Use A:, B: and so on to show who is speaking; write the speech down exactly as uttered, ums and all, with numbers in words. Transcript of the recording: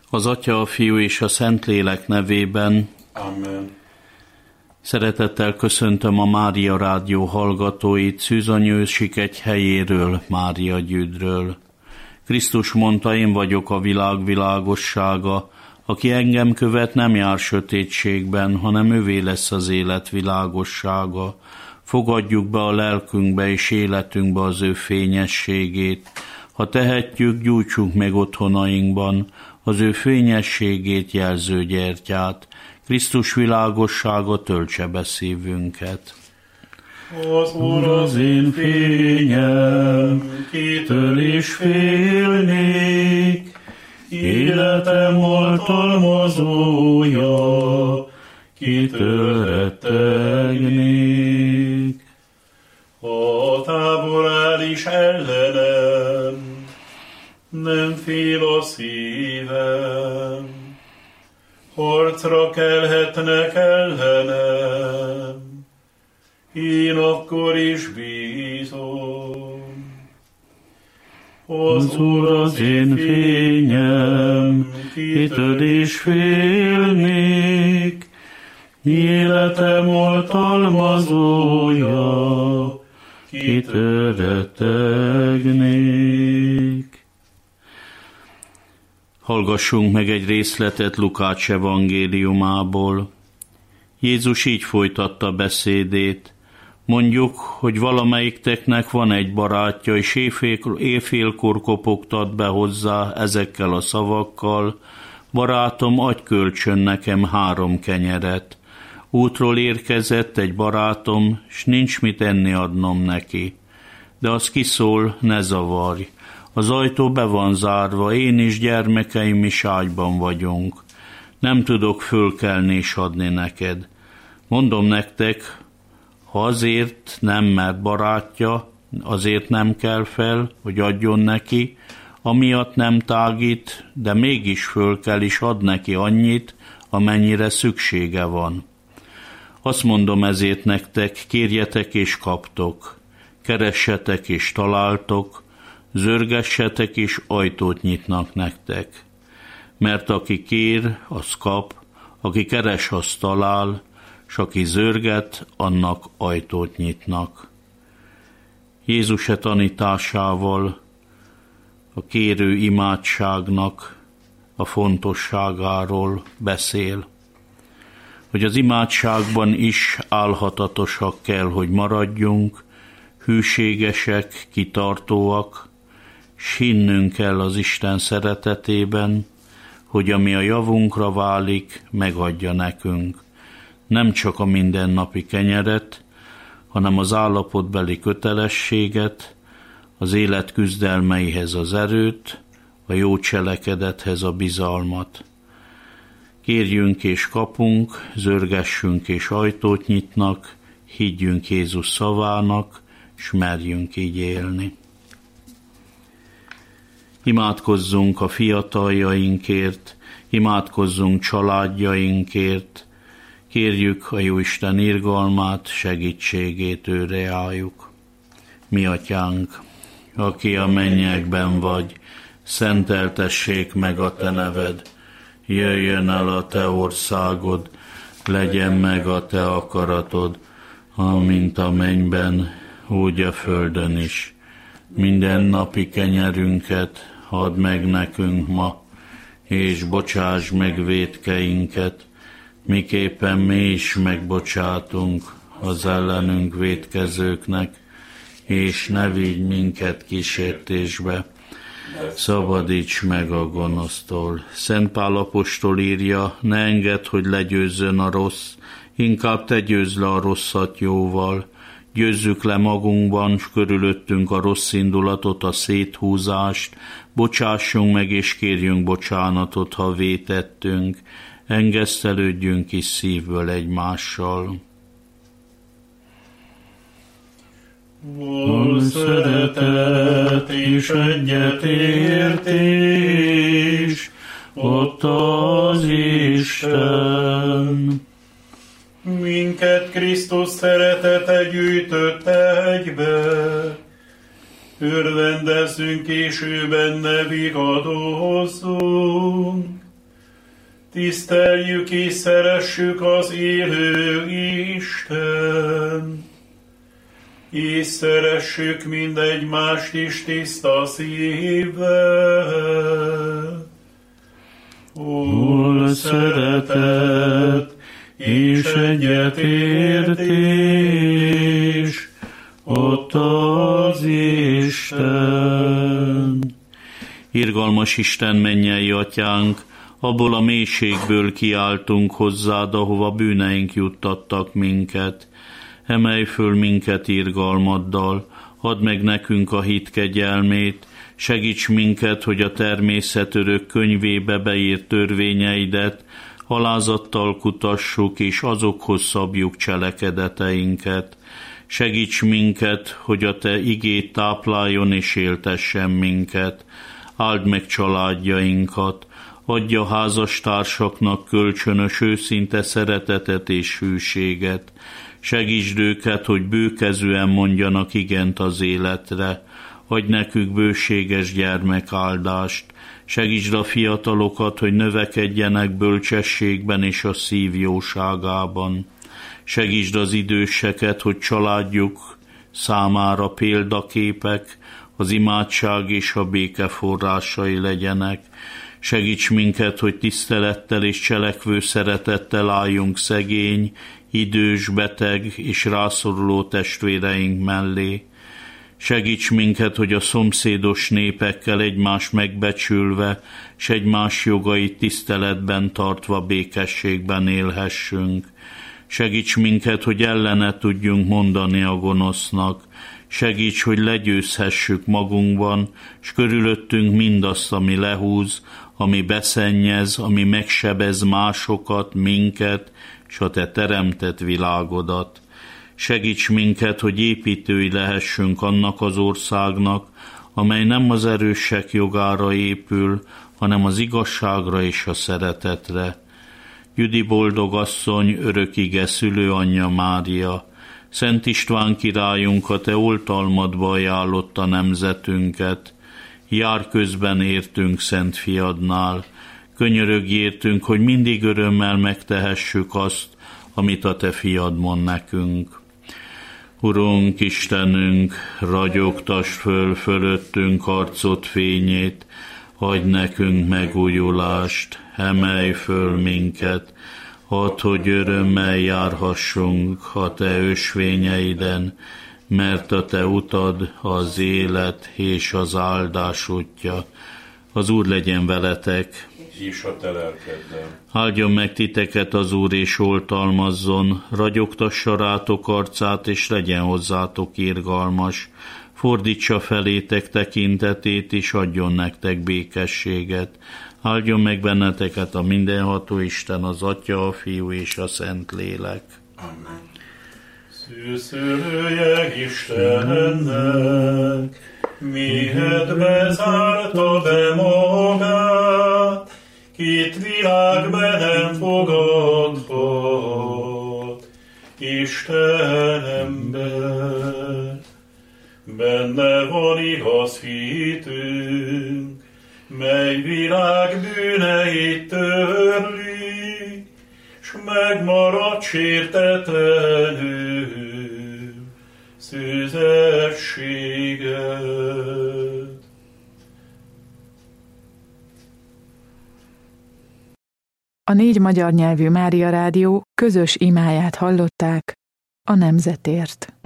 A: Az Atya, a Fiú és a Szentlélek nevében.
B: Amen.
A: Szeretettel köszöntöm a Mária Rádió hallgatóit Szűzanyősik egy helyéről, Mária Gyüdről. Krisztus mondta, én vagyok a világ világossága, aki engem követ, nem jár sötétségben, hanem övé lesz az élet világossága. Fogadjuk be a lelkünkbe és életünkbe az ő fényességét. Ha tehetjük, gyújtsuk meg otthonainkban az ő fényességét jelző gyertyát. Krisztus világossága töltse be szívünket.
B: Az Úr az én fényem, kitől is félnék, életem oltalmazója, kitől rettegnék. A tábor áll is ellenem, nem fél a szívem, harcra kelhetnek ellenem, én akkor is bízom. Az Úr az én fényem, kitől is félnék, életem oltalmazója, kitől rettegnék.
A: Hallgassunk meg egy részletet Lukács evangéliumából. Jézus így folytatta beszédét. Mondjuk, hogy valamelyikteknek van egy barátja, és éjfél, éjfélkor kopogtat be hozzá ezekkel a szavakkal: barátom, adj kölcsön nekem három kenyeret. Útról érkezett egy barátom, s nincs mit enni adnom neki. De az kiszól, ne zavarj. Az ajtó be van zárva, én is, gyermekeim is ágyban vagyunk. Nem tudok fölkelni és adni neked. Mondom nektek, ha azért nem, mert barátja, azért nem kell fel, hogy adjon neki, amiatt nem tágít, de mégis fölkel és ad neki annyit, amennyire szüksége van. Azt mondom ezért nektek, kérjetek és kaptok, keressetek és találtok, zörgessetek és ajtót nyitnak nektek. Mert aki kér, az kap, aki keres, az talál, s aki zörget, annak ajtót nyitnak. Jézus e tanításával a kérő imádságnak a fontosságáról beszél, hogy az imádságban is álhatatosak kell, hogy maradjunk, hűségesek, kitartóak, s hinnünk kell az Isten szeretetében, hogy ami a javunkra válik, megadja nekünk. Nem csak a mindennapi kenyeret, hanem az állapotbeli kötelességet, az élet küzdelmeihez az erőt, a jó cselekedethez a bizalmat. Kérjünk és kapunk, zörgessünk és ajtót nyitnak, higgyünk Jézus szavának, s merjünk így élni. Imádkozzunk a fiataljainkért, imádkozzunk családjainkért, kérjük a Jóisten irgalmát, segítségét őre álljuk. Mi atyánk, aki a mennyekben vagy, szenteltessék meg a te neved, jöjjön el a te országod, legyen meg a te akaratod, amint a mennyben, úgy a földön is. Minden napi kenyerünket add meg nekünk ma, és bocsáss meg vétkeinket, miképpen mi is megbocsátunk az ellenünk vétkezőknek, és ne vigy minket kísértésbe, szabadíts meg a gonosztól. Szent Pál apostol írja, ne engedd, hogy legyőzzön a rossz, inkább te győzd le a rosszat jóval. Győzzük le magunkban, s körülöttünk a rossz indulatot, a széthúzást, bocsássunk meg és kérjünk bocsánatot, ha vétettünk, engesztelődjünk is szívből egymással.
B: Val szeretet és egyetértés, ott az Isten. Minket Krisztus szeretete gyűjtött egybe, örvendezzünk és ő benne vigadozzunk. Tiszteljük és szeressük az élő Isten, és szeressük mindegymást is tiszta szívvel. Hol szeretet és egyetértés, ott az Isten.
A: Irgalmas Isten, mennyei atyánk, abból a mélységből kiáltunk hozzád, ahova bűneink juttattak minket. Emelj föl minket irgalmaddal, add meg nekünk a hit kegyelmét, segíts minket, hogy a természetörök könyvébe beírt törvényeidet alázattal kutassuk, és azokhoz szabjuk cselekedeteinket. Segíts minket, hogy a te igét tápláljon és éltessen minket. Áld meg családjainkat, adja házastársaknak kölcsönös őszinte szeretetet és hűséget. Segítsd őket, hogy bőkezűen mondjanak igent az életre. Adj nekük bőséges gyermekáldást. Segítsd a fiatalokat, hogy növekedjenek bölcsességben és a szív jóságában. Segítsd az időseket, hogy családjuk számára példaképek, az imádság és a béke forrásai legyenek. Segíts minket, hogy tisztelettel és cselekvő szeretettel álljunk szegény, idős, beteg és rászoruló testvéreink mellé. Segíts minket, hogy a szomszédos népekkel egymást megbecsülve, s egymás jogait tiszteletben tartva békességben élhessünk. Segíts minket, hogy ellene tudjunk mondani a gonosznak. Segíts, hogy legyőzhessük magunkban, s körülöttünk mindazt, ami lehúz, ami beszennyez, ami megsebez másokat, minket, s a te teremtett világodat. Segíts minket, hogy építői lehessünk annak az országnak, amely nem az erősek jogára épül, hanem az igazságra és a szeretetre. Jüdi boldogasszony, örök ige szülőanyja Mária, Szent István királyunk, a te oltalmadba ajánlotta nemzetünket. Jár közben értünk Szent Fiadnál, könyörögj értünk, hogy mindig örömmel megtehessük azt, amit a te fiad mond nekünk. Urunk, Istenünk, ragyogtass föl fölöttünk arcod fényét, adj nekünk megújulást, emelj föl minket, add, hogy örömmel járhassunk a te ösvényeiden, mert a te utad az élet és az áldás útja. Az Úr legyen veletek,
B: és a te lelkeddel.
A: Áldjon meg titeket az Úr, és oltalmazzon, ragyogtassa rátok arcát, és legyen hozzátok irgalmas. Fordítsa felétek tekintetét, és adjon nektek békességet. Áldjon meg benneteket a mindenható Isten, az Atya, a Fiú és a Szentlélek.
B: Amen. Szűzölője Istennek, mihet bezárta be magát, két világbe nem fogadhat, Isten ember. Benne van igaz hitünk, mely világ bűneit törli, s megmarad sértetlenül szüzességet.
C: A négy magyar nyelvű Mária Rádió közös imáját hallották a nemzetért.